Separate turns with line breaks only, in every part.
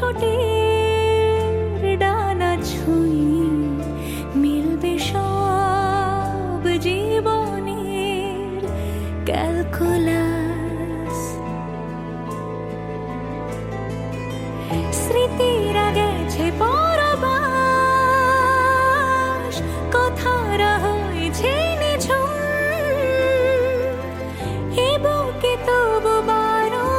ঠোঁটের ডানা ছুঁই মিলবে সব জীবনের ক্যালকুলাস। স্মৃতিরা গেছে পরবাস, কথারা হয়েছে নিঝুম, এ বুকে তবু 12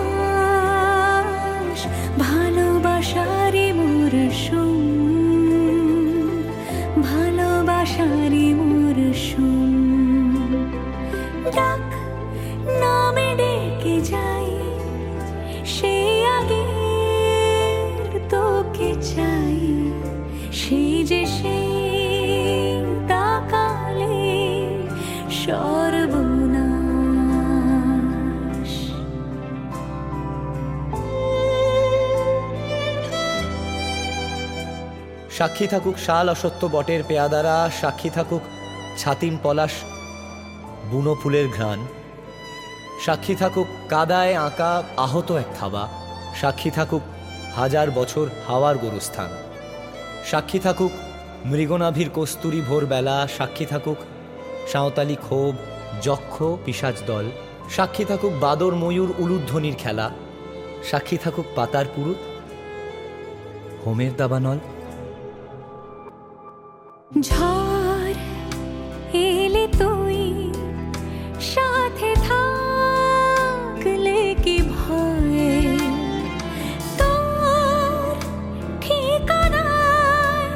মাস ভালোবাসারই মরশুম, ভালোবাসারই মরশুম। ডাক নামে ডেকে যাই, সে আগের তোকে চাই, সেই যে সেই তাকালে সর্বনাশ।
সাক্ষী থাকুক শাল অসত্য বটের পেয়াদারা, সাক্ষী থাকুক ছাতিম পলাশ বুনো ফুলের ঘ্রাণ, সাক্ষী থাকুক কাদায় আঁকা আহত এক থাবা, সাক্ষী থাকুক 1000 বছর হাওয়ার গোরস্থান, সাক্ষী থাকুক মৃগনাভির কস্তুরী ভোরবেলা, সাক্ষী থাকুক সাঁওতালি ক্ষোভ যক্ষ পিশাচ দল, সাক্ষী থাকুক বাদর ময়ূর উলুধ্বনির খেলা, সাক্ষী থাকুক পাতার পুরুত হোমের দাবানল।
ঝড় এলে তুই সাথে থাকলে কি ভয়, তোর ঠিকানায়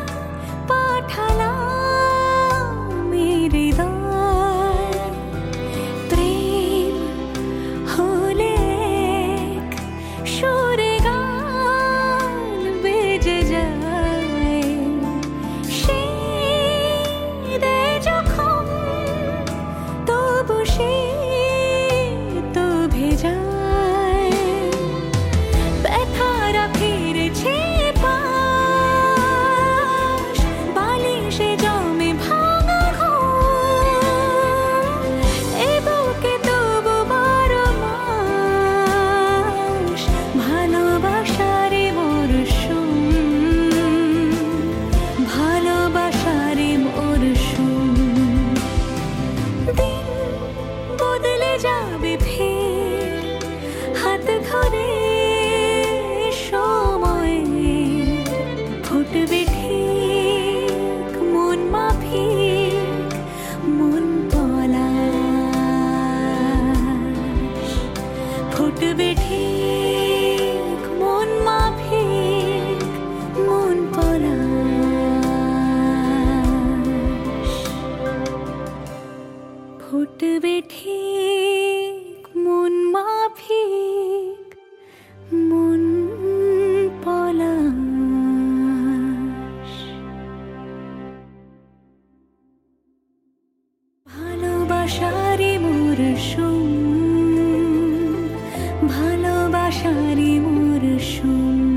পাঠালাম হৃদয়। প্রেম হলে এক সুরে গান বেজে যায়, যখন তবু সে তো ভেজায়। ব্যথারা ফিরেছে পাশ, বালিশে জমে ভাঙা ঘুম, এ বুকে তবু 12 মাস ভালোবাসারে মরশুম, ভালোবাসারে মরশুম। দিন বদলে যাবে ফের হাত ধরে সময়, ফুটবে ঠিক মন মাফিক মন পলাশ, ফুটবে ঠিক মন মাফিক মন পলাশ, ফুটবে ঠিক মন মাফিক মন পলাশ। ভালোবাসারই মরশুম, ভালোবাসারই মরশুম।